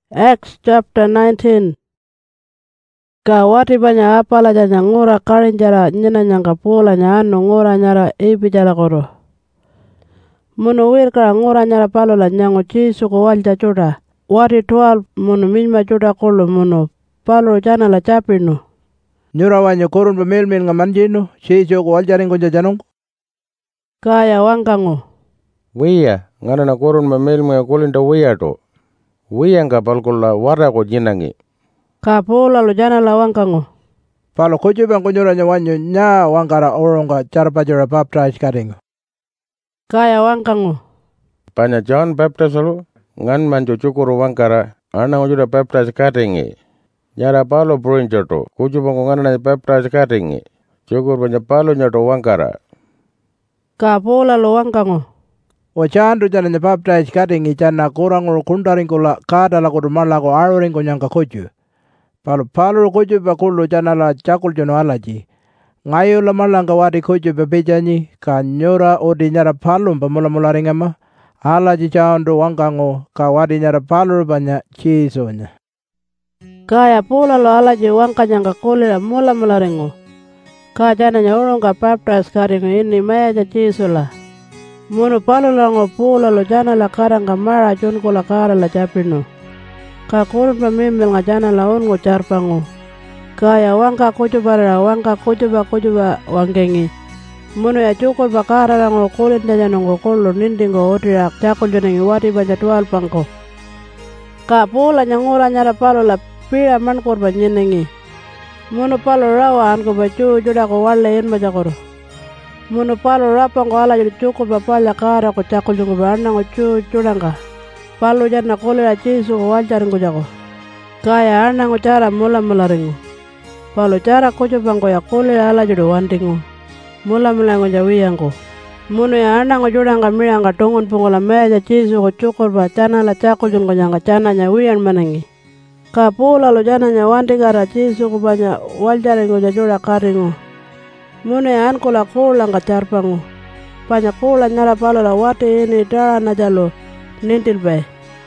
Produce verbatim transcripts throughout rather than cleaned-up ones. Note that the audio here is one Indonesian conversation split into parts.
Acts chapter nineteen. Ka wati banya apala janya ngura karinjara nyina nyanga pula nya anu ngura nyara ipi jara koro. Munu wir kara ngura nyara palola nyango chisu ko walja chuda. Wati twelve munu minma chuda kolo munu palo jana la chapinu. Nyura wanyo korun bemilmil ngamanjinu chisu ko walja ringo jajanong. Kaya wangango. Wiya ngana na korun bemilmil kulinda wiya to. Wiya nga palkulla wara ko jinangi. Ka pula lo jana la wangango. Palo kuju bang kunyura nya wanyo nya wangara oronga cara pajara baptize karingo. Kaya wangango. Panya John Baptist lo ngan manjo cukuru wangkara ana ngujuda baptize karingi. Nyara palo proinjo to kuju bang ngana na baptize karingi. Cukur banya palo nyato wangkara. Ka pula lo wangango. Wachandu jana nya baptize karingi jana kurang ur kundaringo la kada la kudumala ko aroringo nyanga kuju. Palo palo kuju bakulu jana la chakul jono alaji. Ngayo la malanga wadi kuju bebejani ka nyura odi nyara palo pamula mula ringama. Alaji chandu wangango ka wadi nyara palo banya chisonya. Kaya pula lo alaji wangka nyanga kuli la mula mula ringo. Ka jana nya urunga baptize karingo ini maya ja chisola. Munu palo lango pula lo jana la karanga mara junko la kara la chapino. Ka kurun pamimil nga jana la ungo charpango. Kaya wangka kujubara wangka kujuba kujuba wangengi. Munu ya cukul bakara lango kulin jajanongo kolo nindingo otira chakul jonengi wati baja tual pangko. Ka pula nyangura nyara palo la pira mankur banyenengi. Munu palo rawa anko bacu juda ko wale yin bajakoro. Munu palo rapang ko ala jadi cukul bapala kara ko chakul jongo barna ko cu cudangka. Palo jana kole la chisu ko waljar ngo jako. Kaya ana ngo cara mula mula ringo. Palo cara kujo bangko ya kole ala jodo wantingo. Mula mula ngo jawi yango. Munu ya ana ngo joda nga mira nga tongon pungola meja chisu ko cukur ba cana la chakul jongo nyanga cana nya wiyan manangi. Ka pula lo jana nya wantingara chisu ko banya waljar ngo jajoda karingo. Munu ya anko la kula nga charpango. Panya kula nyara palo la wate ini dara na jalo. Nintil bay.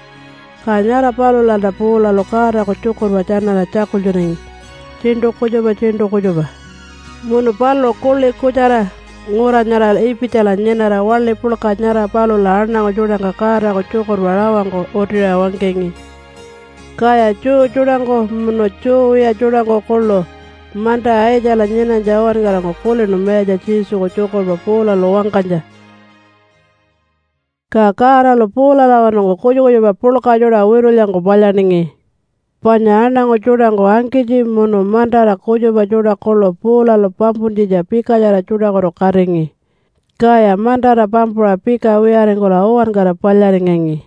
Ka nyara palo la da pula lo kara ko cukur bacana la chakul joneng. Cindo kujoba cindo kujoba. Munu palo kuli kujara ngura nyara ipitala nyenara wale pulka nyara palo la arna ko joda ka kara ko cukur barawang ko otira wangkengi. Kaya cu cudango munu cu ya cudango kolo. Manta aja la nyena jawan gara ko kuli no meja chisu ko cukur ba pula lo wangkanja. Ka kara lo pula la wanongo kujo kujo ba pula ka joda wiru yango bala ningi. Panya anango joda ngo angkiji munu mandara kujo ba joda kolo pula lo pampundi ja pika jara joda koro karingi. Kaya mandara pampura pika wiarengo la uwan gara palya ringengi.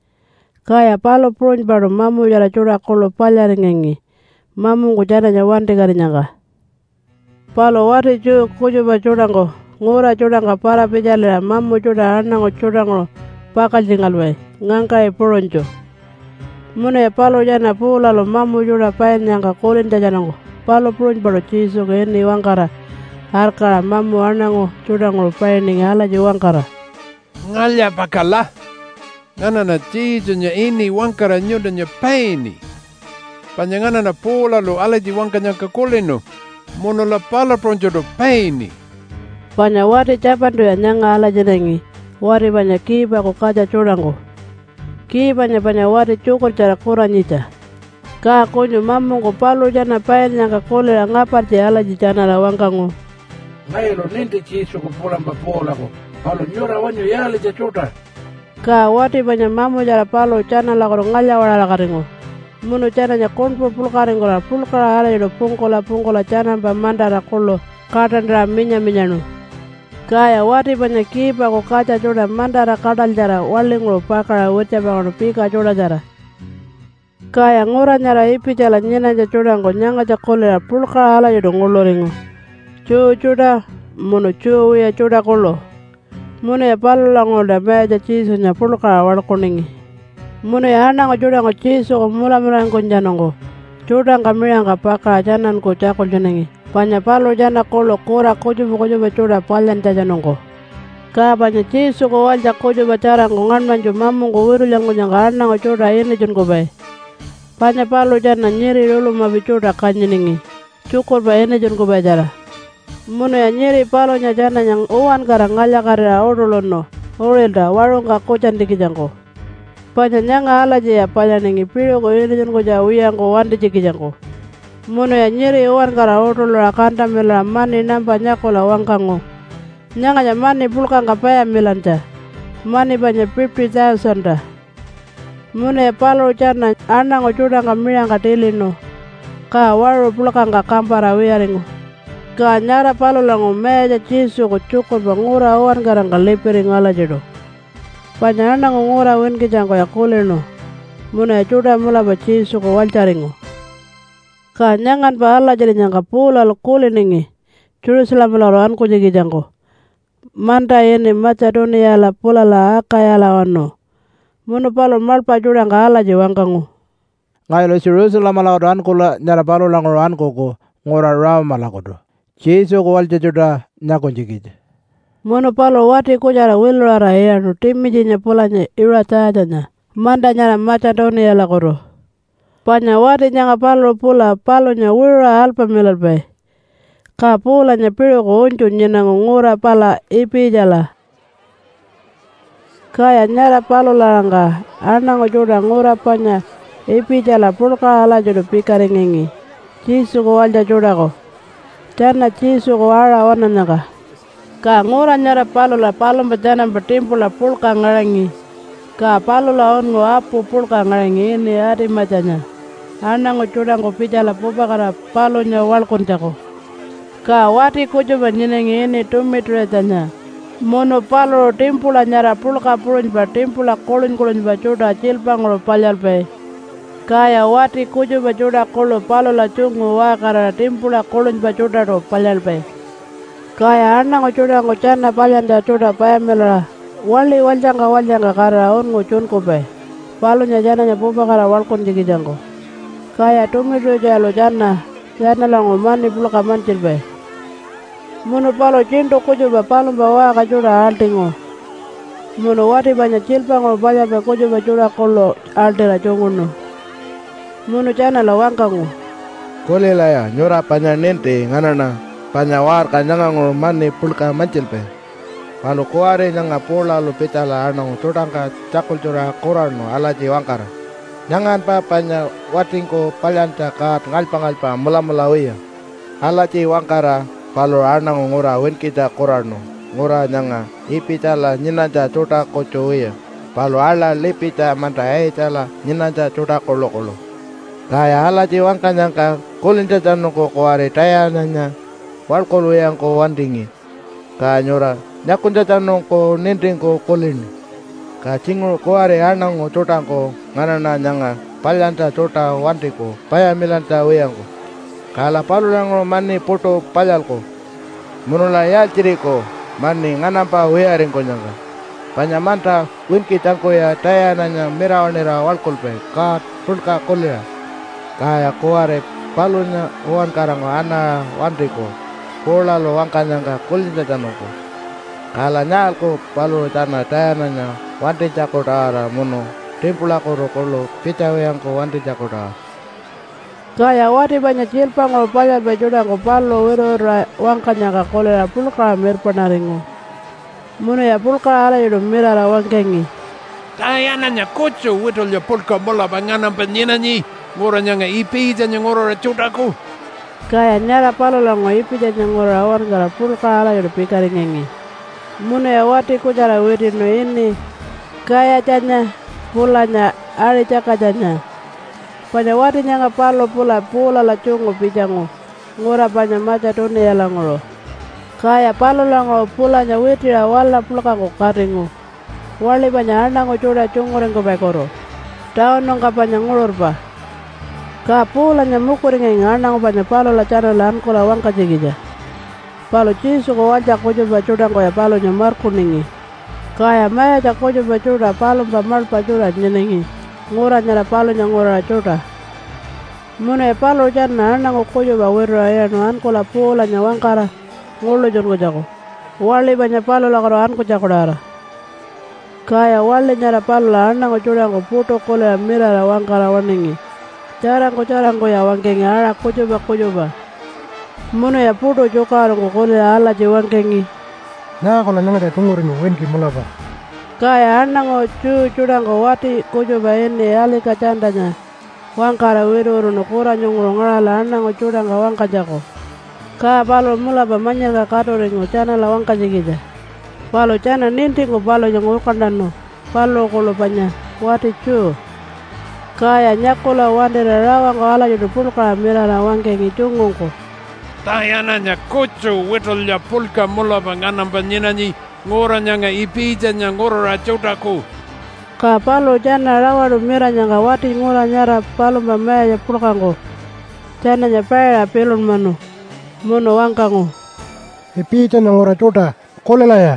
Kaya palo prunj baru mamu jara joda kolo palya ringengi. Mamu ngujana nyawante gari nyanga. Palo wati ju kujo ba joda ngo. Ngura joda nga para pejale mamu joda anango joda ngo pakal jingalwe ngangka e poronjo. Mune palo jana pula lo mamu joda paen nyanga kolin jajanango. Palo poronjo baro chiso ke ini wangkara. Harkara mamu anango joda ngo paen ni ala ji wangkara. Ngalya pakala. Ngana na chiso nya ini wangkara nyoda nya paeni. Panyangana na pula lo ala ji wangka nyanga kolino. Mono la pala poronjo do paeni. Panya wati capandu ya nyanga ala jenengi. Wati panya kiba ko kaja curango. Kiba nya panya wati cukur cara kura nyita. Ka konyo mamu ko palo jana paen nyanga kole la ngapar je ala jijana la wangkango. Ngayo lo ninti chisu ko pula mba pola ko. Palo nyura wanyo yale ja cuta. Ka wati panya mamu jara palo cana la koro ngalya wala la karingo. Munu cana nya konpo pulkaringo la pulkara ala yodo pungkola pungkola cana mba mandara kolo. Katandra minya minyanu. Kaya wati panya kipa ko kaca joda mandara kadal jara walingro pakara wecha bangono pika joda jara. Kaya ngura nyara ipi jala nyena ja joda ngo nyanga ja kolera pulka ala yodo ngoloringo. Cu joda mono cu ya joda kolo. Mono ya palo lango da meja chiso nya pulka walkoningi. Mono ya hana ngo joda ngo chiso ko mula mula ngo njanongo. Joda nga mira nga pakara janan ko chakol jonengi. Panya palo jana kolo kora kojo kojo bacoda palyan jajanongo. Ka panya chisu ko walja kojo bacara ngongan manjo mamu ko wiru lango nyangana ngo coda ini jon ko bay. Panya palu jana nyeri lulu mabicuda kanyiningi. Cukur ba ene jon ko bajara. Munu ya nyeri palo nya jana yang uwan kara ngalya kara orulono. Orelda warunga kocan dikijangko. Panya nyanga alaje ya panya ningi piro ko ene jon ko jawiyang ko wandi jikijangko. Munu ya nyeri uwan kara orulo akanta mela mani nampa nyakola wangkango. Nyanga nya mani pulka ngapaya milanta. Mani banya fifty thousand da. Munu ya palo jana anango juda ngamira ngatilino. Ka waru pulka nga kampara wiaringo. Ka nyara palo lango meja chisu ko cukur bangura uwan kara ngalepiri ngala jedo. Panya anango ngura wen kijangko ya kulino. Munu ya juda mula ba chisu ko walcaringo. Ka nyangan pa ala jadi nyangka pula lo kuliningi. Jerusalem loroan ko jangko. Manta ini Macedonia la pula la akaya la wano. Munu palo malpa juda nga ala jiwangkango. Ngai lo Jerusalem la odan kula nyara palo lang oran koko ngora raw malakodo. Jesu ko walja juda nyakon jikije. Munu palo wati kujara wilora yanu timiji nya pulanya ira tajanya. Manda nyara Macedonia la kodo. Panya wati nyanga palo pula palo nya wira alpa milalbay. Ka pula nya piro ko unjun nyenango ngura pala ipi jala. Kaya nyara palo laranga anango juda ngura panya ipi jala pulka ala juda pikaringingi. Chisu ko walja juda ko. Jana chisu ko ara wana nyaka. Ka ngura nyara palo la palo mbajana bertimpu la pulka ngarangi. Ka palo la ongo apu pulka ngarangi ini ari macanya. Anango juda ko pijala pupa kara palo nya walkon jako. Ka wati kujo banyenengi ini tumitre tanya. Mono palo timpula nyara pulka pulun ba timpula kolun kolun ba juda cilpang lo palyal pe. Kaya wati kujo ba juda kolo palo la cungu wa kara timpula kolun ba juda ro palyal pe. Kaya anang juda ngo cana palyan da juda paya mela. Wali waljanga waljanga kara on ngo cunku pe. Palo nya jana nya pupa kara walkon jigi jangko. Kaya tumitre jalo jana jana la ngo mani pulka mancil pe. Munu palo cinto kujo ba palo bawa ka juda altingo. Munu wati banyak cilpang lo baya ba kujo ba juda kolo altera jongono. Munu cana la wangkango. Kole la ya nyora panya nente nganana panya war kanyanga ngo mani pulka mancilpe. Palo kuare nyanga pola lo petala anang tudangka cakul jura korano ala jiwangkara. Nyangan pa panya watingko palyanta kat ngalpa-ngalpa mula-mulawiya. Ala jiwangkara palo anang ngora wen kita korano ngora nyanga ipitala nyinanja tota kocoya palo ala lepita manta e tala nyinanja tota kolo kolo kaya ala jiwang kanyangka kolinja jano ko kuare taya nanya wal kolo yang ko wandingi ka nyora nyakunja jano ko nending ko kolin ka cingur kuare anang ngo tota ko nganana nyanga palyanta tota wandiko paya milanta weyangko kala palo lango mani poto palyal ko munula ya ciri ko mani nganampa wearing ko nyanga panyamanta winki tangko ya taya nanya mirawanira walkulpe ka tulka kolya kaya kuare palunya uan karango ana wandiko pola lo wangkanyanga kulinja janoko kala nyal ko palu tana taya nanya wandi jakotara muno timpula ko rokolo picawe yang ko wandi jakotara. Kaya wati banyak cilpang lo payal bajuda ko palo wero wangkanya ka kolera pulka mer panaringo. Munu ya pulka ala yudo mirara wangkengi. Kaya nanya kucu witol ya pulka mola banganam penyinanyi. Ngora nyanga ipi janya ngora cudaku. Kaya nyara palo lango ipi janya ngora awan gara pulka ala yudo pikaringengi. Munu ya wati kucara wirino ini. Kaya janya pulanya ari caka janya. Panya wati nyanga palo pula pula la cungu pijango. Ngora panya Macedonia langolo. Kaya palo lango pula nya witira wala pula kango karingo. Wali panya andango cuda cungu rengo bekoro. Tao nongka panya ngulur pa. Ka pula nya mukuringa andango panya palo la cana la ankola wangka jigija. Palo cisu ko wajak kojo bacuda ko ya palo nya markuningi. Kaya maya jak kojo bacuda palo pa mal pacuda nyenengi. Ngora nyara palo nya ngora cuda. Mune palo jana anango kojo ba wero ayano anko la pola nya wangkara. Ngolo jongo jako. Wali banya palo la karo anko jakodara. Kaya wali nyara palo la anango cuda ko puto kole mira la wangkara waningi. Jarangko jarangko ya wangkengi ara kujuba kujuba. Mono ya puto jokarangko kole ala je wangkengi. Na kola nangata tungurin wenki mulaba. Kaya anango cu cudango wati kujuba ene ali kacandanya. Wangkara wiruru no kura nyongro ngarala anango cudanga wangkajako. Ka palo mulaba manyaka katoringo cana la wangkajikija. Palo cana nintingo palo nyongo kandano. Palo kolo panya wati cu. Kaya nyakula wandera rawango ala judu pulka mira la wangkengi cungungko. Tayananya kucu wetolya pulka mulaba nganamba nyinanyi ngora nyanga ipija nyangoro rachotaku. Ka palo jana rawadu mira nyanga wati ngora nyara palo mamaya ya pulka ngo. Jana nyapaya pelon manu. Mono wangkango. Ipija nyangora chota kolela ya.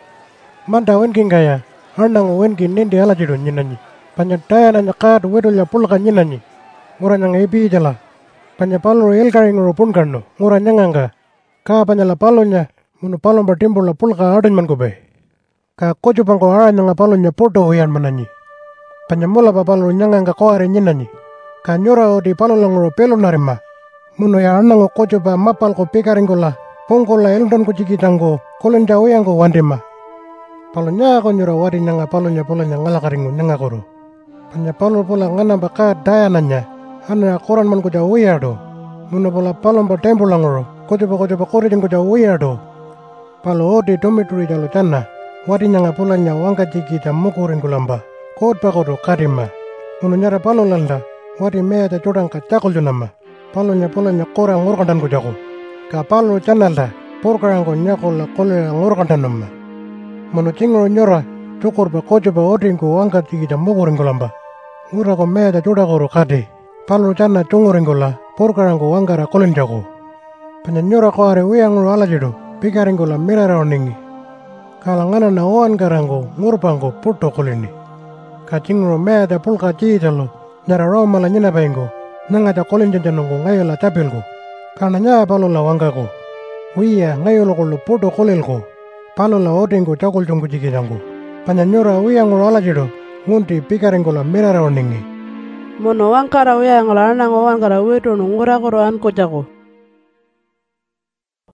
Manda wenki ngaya. Anang wenki nindi ala judu nyinanyi. Panyataya na nyakat wedolya pulka nyinanyi. Ngora nyanga ipija la. Panya palo elkari ngoro pun kano. Ngora nyanganga. Ka panya la palo nya. Munu palo bertimbul la pulka adun man kobe. Ka kojo pangko ara nyanga palo nya poto huyan mananyi. Panya mula pa palo nyanganga koare nyinanyi. Ka nyora o di palo la ngoro pelo narima. Munu ya anang o kojo pa mapal ko pekaringo la. Pongko la eldan ko chikitango. Kolen ja uyango wandima. Palo nya ko nyora wadi nyanga palo nya pola nya ngalakaringo nyanga koro. Panya palo pola ngana baka daya nanya. Hana koran man ko ja uyado. Muna pola palo mba tempo langoro. Kojo pa kojo pa kore jeng ko ja uyado. Palo odi domituri jalo chana. Wadi nyanga pola nya wangka chikita mukurin kulamba. Kod pa kodo kadima. Muna nyara palo landa. Wadi mea ja chodang ka chakol junama. Palo nya pola nya kora ngorkandan ko jako. Ka palo chana la. Porkarang ko nyako la kole ngorkandan nama. Muna chingoro nyora. Chukor pa kojo pa odi ko wangka chikita mukurin kulamba. Ngura ko mea ja chodakoro kade. Palo chana chungurin kola. Porkarang ko wangkara kolen jako. Panya nyora ko are uyangro ala jido. Pikaring kola mirara oningi. Kalangana na oan karango ngurpango puto kolini. Kachingro mea da pulka chijalo. Nyara roma la nyina paingo. Nanga da kolin janjanongo ngayo la tapilgo. Kana nyaa palo la wangako. Uia ngayo lo kolo puto kolilgo. Palo la otingo chakol chungu chikijango. Panya nyora uyangro ala jido. Ngunti pikaring kola mirara oningi. Mono wangkara uyangola anango wangkara wetu nungura koro anko jako.